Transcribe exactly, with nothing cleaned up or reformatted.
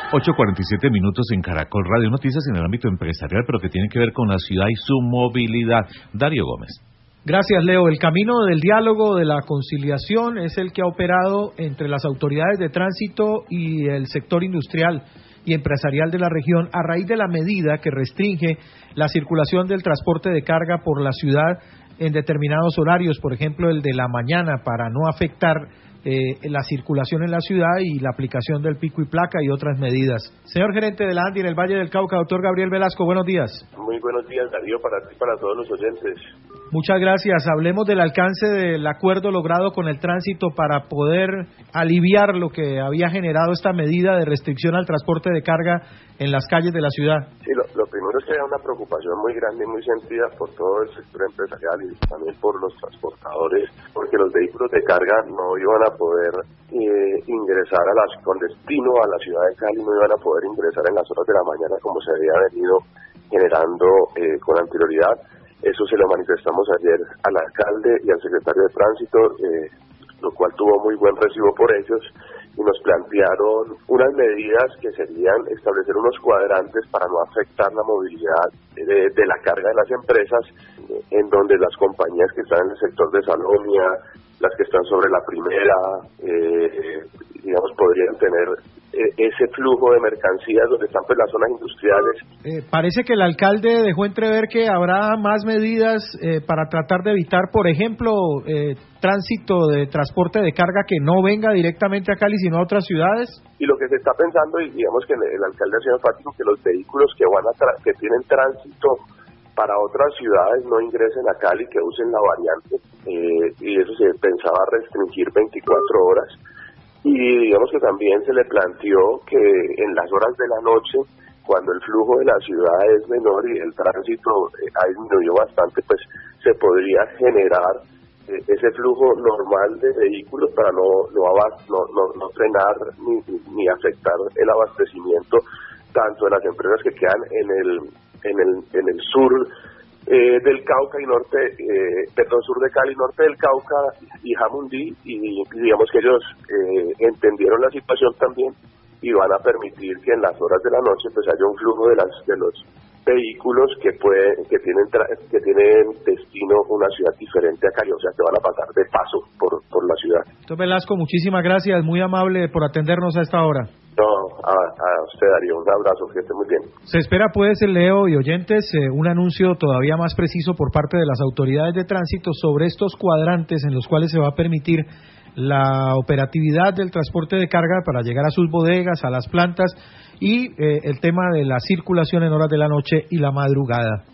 ocho cuarenta y siete minutos en Caracol Radio, noticias en el ámbito empresarial, pero que tienen que ver con la ciudad y su movilidad. Darío Gómez. Gracias, Leo. El camino del diálogo, de la conciliación, es el que ha operado entre las autoridades de tránsito y el sector industrial y empresarial de la región a raíz de la medida que restringe la circulación del transporte de carga por la ciudad en determinados horarios, por ejemplo el de la mañana, para no afectar eh, la circulación en la ciudad y la aplicación del pico y placa y otras medidas. Señor gerente de la ANDI en el Valle del Cauca, doctor Gabriel Velasco, buenos días. Muy buenos días, Darío, para ti y para todos los oyentes. Muchas gracias. Hablemos del alcance del acuerdo logrado con el tránsito para poder aliviar lo que había generado esta medida de restricción al transporte de carga en las calles de la ciudad. Sí, lo, lo primero es que hay una preocupación muy grande y muy sentida por todo el sector empresarial y también por los transportadores, porque los vehículos de carga no iban a poder eh, ingresar a las, con destino a la ciudad de Cali, no iban a poder ingresar en las horas de la mañana como se había venido generando eh, con anterioridad. Eso se lo manifestamos ayer al alcalde y al secretario de Tránsito, eh, lo cual tuvo muy buen recibo por ellos, y nos plantearon unas medidas que serían establecer unos cuadrantes para no afectar la movilidad de, de la carga de las empresas, en donde las compañías que están en el sector de Salonia, las que están sobre la primera, eh, digamos, podrían tener ese flujo de mercancías donde están pues las zonas industriales. Eh, parece que el alcalde dejó entrever que habrá más medidas eh, para tratar de evitar, por ejemplo, eh, tránsito de transporte de carga que no venga directamente a Cali, sino a otras ciudades. Y lo que se está pensando, y digamos que el, el alcalde ha sido enfático, que los vehículos que van a tra- que tienen tránsito para otras ciudades no ingresen a Cali, que usen la variante, eh, y eso se pensaba restringir veinticuatro horas. Y digamos que también se le planteó que en las horas de la noche, cuando el flujo de la ciudad es menor y el tránsito eh, ha disminuido bastante, pues se podría generar eh, ese flujo normal de vehículos para no no, abast- no, no, no frenar ni, ni afectar el abastecimiento tanto de las empresas que quedan en el en el en el sur Eh, del Cauca y norte, eh, perdón, sur de Cali, norte del Cauca y Jamundí, y, y digamos que ellos eh, entendieron la situación también y van a permitir que en las horas de la noche pues haya un flujo de las de los vehículos que pueden que tienen tra- que tienen destino una ciudad diferente a Cali, o sea que van a pasar de paso por por la ciudad. Doctor Velasco, muchísimas gracias, muy amable por atendernos a esta hora. No, a, a usted, Darío, un abrazo, que esté muy bien. Se espera, pues, Leo y oyentes, eh, un anuncio todavía más preciso por parte de las autoridades de tránsito sobre estos cuadrantes en los cuales se va a permitir la operatividad del transporte de carga para llegar a sus bodegas, a las plantas, y eh, el tema de la circulación en horas de la noche y la madrugada.